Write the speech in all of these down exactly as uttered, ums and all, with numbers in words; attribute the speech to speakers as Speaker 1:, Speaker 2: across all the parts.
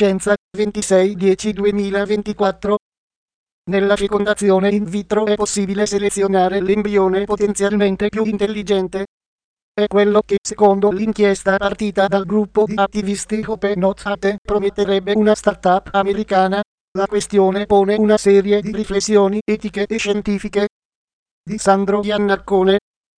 Speaker 1: Fantascienza, ventisei dieci duemilaventiquattro. Nella fecondazione in vitro è possibile selezionare l'embrione potenzialmente più intelligente. È quello che, secondo l'inchiesta partita dal gruppo di attivisti Hope Not Hate, prometterebbe una startup americana. La questione pone una serie di riflessioni etiche e scientifiche. Di Sandro Iannaccone.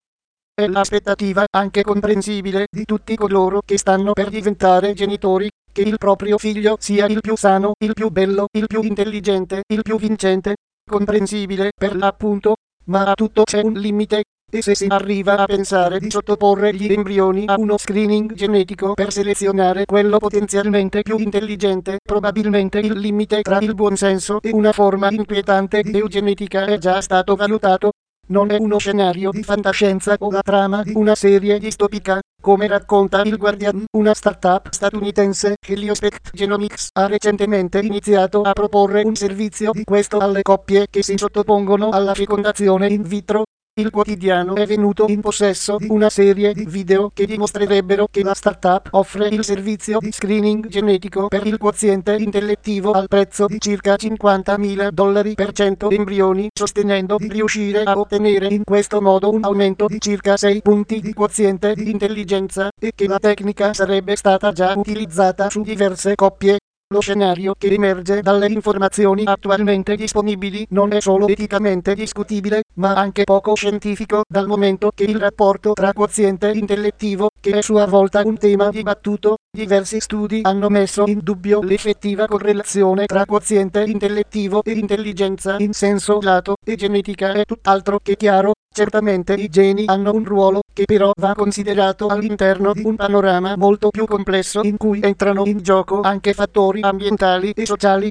Speaker 1: È l'aspettativa, anche comprensibile, di tutti coloro che stanno per diventare genitori, che il proprio figlio sia il più sano, il più bello, il più intelligente, il più vincente. Comprensibile, per l'appunto, ma a tutto c'è un limite, e se si arriva a pensare di sottoporre gli embrioni a uno screening genetico per selezionare quello potenzialmente più intelligente, probabilmente il limite tra il buonsenso e una forma inquietante di eugenetica è già stato valutato. Non è uno scenario di fantascienza o la trama di una serie distopica, come racconta il Guardian. Una startup statunitense, Heliospect Genomics, ha recentemente iniziato a proporre un servizio di questo alle coppie che si sottopongono alla fecondazione in vitro. Il quotidiano è venuto in possesso di una serie di video che dimostrerebbero che la startup offre il servizio di screening genetico per il quoziente intellettivo al prezzo di circa cinquantamila dollari per cento embrioni, sostenendo di riuscire a ottenere in questo modo un aumento di circa sei punti di quoziente di intelligenza, e che la tecnica sarebbe stata già utilizzata su diverse coppie. Lo scenario che emerge dalle informazioni attualmente disponibili non è solo eticamente discutibile, ma anche poco scientifico, dal momento che il rapporto tra quoziente intellettivo, che è a sua volta un tema dibattuto, diversi studi hanno messo in dubbio l'effettiva correlazione tra quoziente intellettivo e intelligenza in senso lato, e genetica è tutt'altro che chiaro. Certamente i geni hanno un ruolo, che però va considerato all'interno di un panorama molto più complesso in cui entrano in gioco anche fattori ambientali e sociali.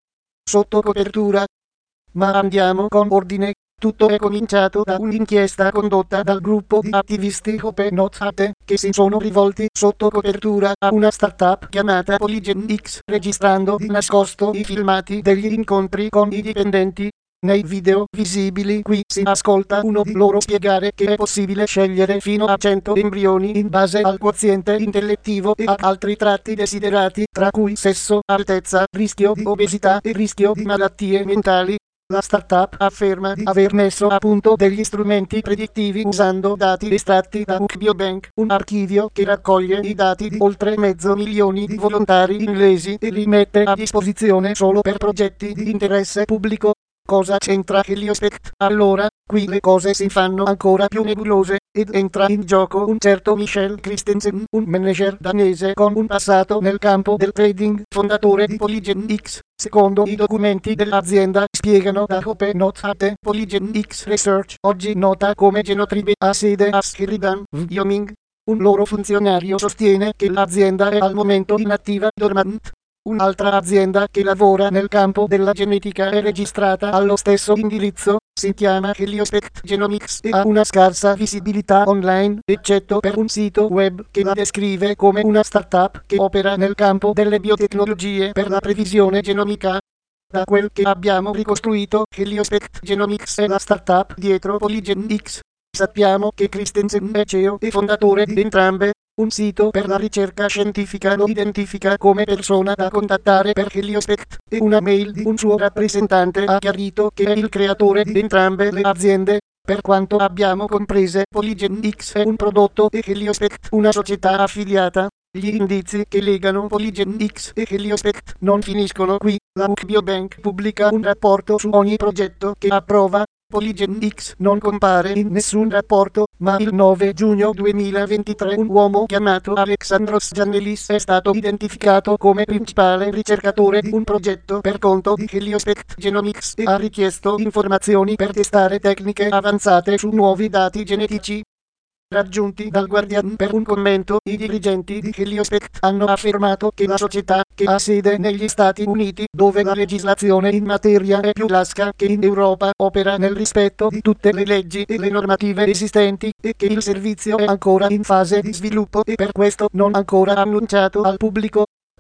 Speaker 1: Sotto copertura. Ma andiamo con ordine. Tutto è cominciato da un'inchiesta condotta dal gruppo di attivisti Hope Not Hate, che si sono rivolti sotto copertura a una startup chiamata Polygen X, registrando di nascosto i filmati degli incontri con i dipendenti. Nei video visibili qui si ascolta uno di loro spiegare che è possibile scegliere fino a cento embrioni in base al quoziente intellettivo e ad altri tratti desiderati, tra cui sesso, altezza, rischio di obesità e rischio di malattie mentali. La startup afferma di aver messo a punto degli strumenti predittivi usando dati estratti da Biobank, un archivio che raccoglie i dati di oltre mezzo milione di volontari inglesi e li mette a disposizione solo per progetti di interesse pubblico. Cosa c'entra Heliospect? Allora, qui le cose si fanno ancora più nebulose, ed entra in gioco un certo Michel Christensen, un manager danese con un passato nel campo del trading, fondatore di Polygen X. Secondo i documenti dell'azienda, spiegano da Hope Not Hate, Polygen X Research, oggi nota come Genotribe, ha sede a Sheridan, Wyoming. Un loro funzionario sostiene che l'azienda è al momento inattiva, dormant. Un'altra azienda che lavora nel campo della genetica è registrata allo stesso indirizzo, si chiama Heliospect Genomics e ha una scarsa visibilità online, eccetto per un sito web che la descrive come una startup che opera nel campo delle biotecnologie per la previsione genomica. Da quel che abbiamo ricostruito, Heliospect Genomics è la startup dietro Polygen X. Sappiamo che Christensen è C E O e fondatore di entrambe. Un sito per la ricerca scientifica lo identifica come persona da contattare per Heliospect, e una mail di un suo rappresentante ha chiarito che è il creatore di entrambe le aziende. Per quanto abbiamo comprese, Polygen X è un prodotto e Heliospect una società affiliata. Gli indizi che legano Polygen X e Heliospect non finiscono qui. La Biobank pubblica un rapporto su ogni progetto che approva. Polygen X non compare in nessun rapporto, ma il nove giugno duemilaventitré un uomo chiamato Alexandros Giannelis è stato identificato come principale ricercatore di un progetto per conto di Heliospect Genomics e ha richiesto informazioni per testare tecniche avanzate su nuovi dati genetici. Raggiunti dal Guardian per un commento, i dirigenti di Heliospect hanno affermato che la società, che ha sede negli Stati Uniti, dove la legislazione in materia è più lasca che in Europa, opera nel rispetto di tutte le leggi e le normative esistenti, e che il servizio è ancora in fase di sviluppo e per questo non ancora annunciato al pubblico.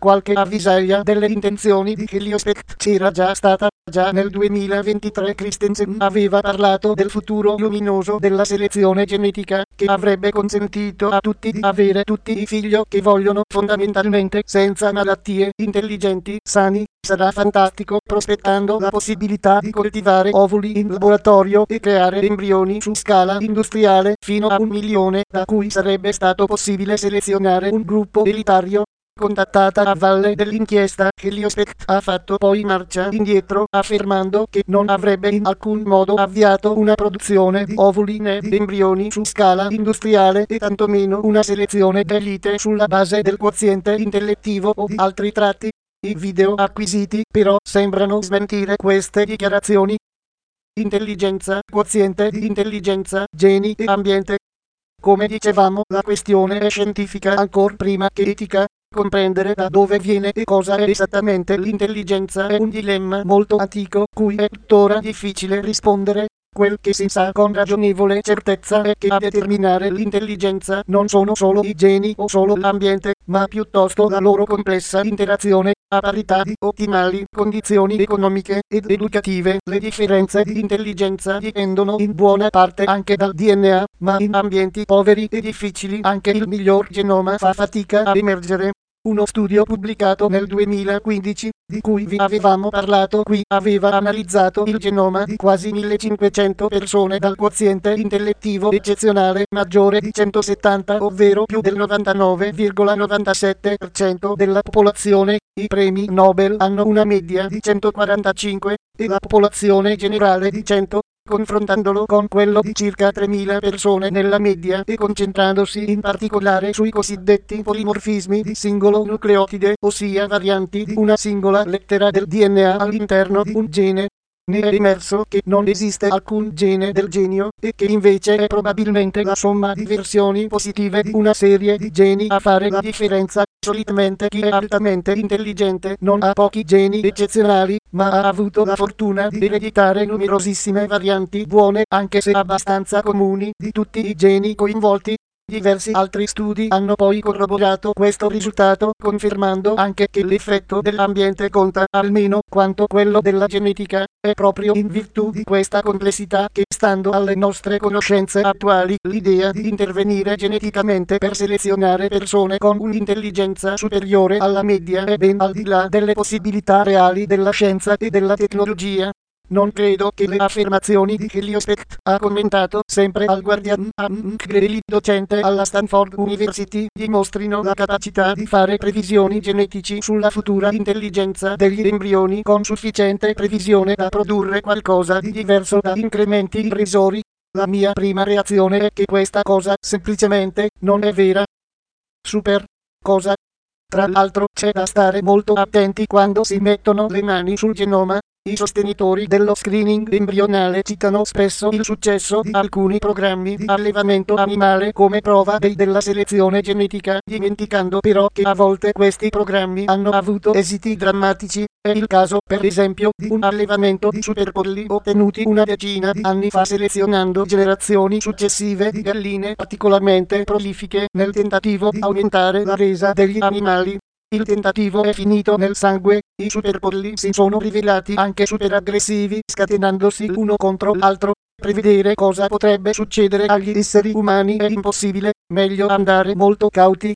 Speaker 1: qualche avvisaglia delle intenzioni di Heliospect c'era già stata. Già nel duemilaventitré Christensen aveva parlato del futuro luminoso della selezione genetica, che avrebbe consentito a tutti di avere tutti i figli che vogliono, fondamentalmente senza malattie, intelligenti, sani. Sarà fantastico, prospettando la possibilità di coltivare ovuli in laboratorio e creare embrioni su scala industriale fino a un milione, da cui sarebbe stato possibile selezionare un gruppo elitario. Contattata a valle dell'inchiesta, Heliospect ha fatto poi marcia indietro, affermando che non avrebbe in alcun modo avviato una produzione di ovuli né di embrioni su scala industriale e tantomeno una selezione d'elite sulla base del quoziente intellettivo o di altri tratti. I video acquisiti però sembrano smentire queste dichiarazioni. Intelligenza, quoziente di intelligenza, geni e ambiente. Come dicevamo, la questione è scientifica ancor prima che etica. Comprendere da dove viene e cosa è esattamente l'intelligenza è un dilemma molto antico, cui è tuttora difficile rispondere. Quel che si sa con ragionevole certezza è che a determinare l'intelligenza non sono solo i geni o solo l'ambiente, ma piuttosto la loro complessa interazione, a parità di ottimali condizioni economiche ed educative. Le differenze di intelligenza dipendono in buona parte anche dal D N A, ma in ambienti poveri e difficili anche il miglior genoma fa fatica a emergere. Uno studio pubblicato nel duemilaquindici, di cui vi avevamo parlato qui, aveva analizzato il genoma di quasi millecinquecento persone dal quoziente intellettivo eccezionale maggiore di centosettanta, ovvero più del novantanove virgola novantasette per cento della popolazione. I premi Nobel hanno una media di centoquarantacinque, e la popolazione generale di cento. Confrontandolo con quello di circa tremila persone nella media e concentrandosi in particolare sui cosiddetti polimorfismi di singolo nucleotide, ossia varianti di una singola lettera del D N A all'interno di un gene. Ne è emerso che non esiste alcun gene del genio, e che invece è probabilmente la somma di versioni positive di una serie di geni a fare la differenza. Solitamente chi è altamente intelligente non ha pochi geni eccezionali, ma ha avuto la fortuna di ereditare numerosissime varianti buone, anche se abbastanza comuni, di tutti i geni coinvolti. Diversi altri studi hanno poi corroborato questo risultato, confermando anche che l'effetto dell'ambiente conta almeno quanto quello della genetica. È proprio in virtù di questa complessità che, stando alle nostre conoscenze attuali, l'idea di intervenire geneticamente per selezionare persone con un'intelligenza superiore alla media è ben al di là delle possibilità reali della scienza e della tecnologia. Non credo che le affermazioni di Heliospect, ha commentato sempre al Guardian il docente alla Stanford University, dimostrino la capacità di fare previsioni genetici sulla futura intelligenza degli embrioni con sufficiente previsione da produrre qualcosa di diverso da incrementi irrisori. La mia prima reazione è che questa cosa semplicemente non è vera. Super cosa. Tra l'altro c'è da stare molto attenti quando si mettono le mani sul genoma. I sostenitori dello screening embrionale citano spesso il successo di alcuni programmi di allevamento animale come prova dei della selezione genetica, dimenticando però che a volte questi programmi hanno avuto esiti drammatici. È il caso, per esempio, di un allevamento di superpolli ottenuti una decina di anni fa selezionando generazioni successive di galline particolarmente prolifiche nel tentativo di aumentare la resa degli animali. Il tentativo è finito nel sangue, i superpolli si sono rivelati anche super aggressivi, scatenandosi l'uno contro l'altro. Prevedere cosa potrebbe succedere agli esseri umani è impossibile, meglio andare molto cauti.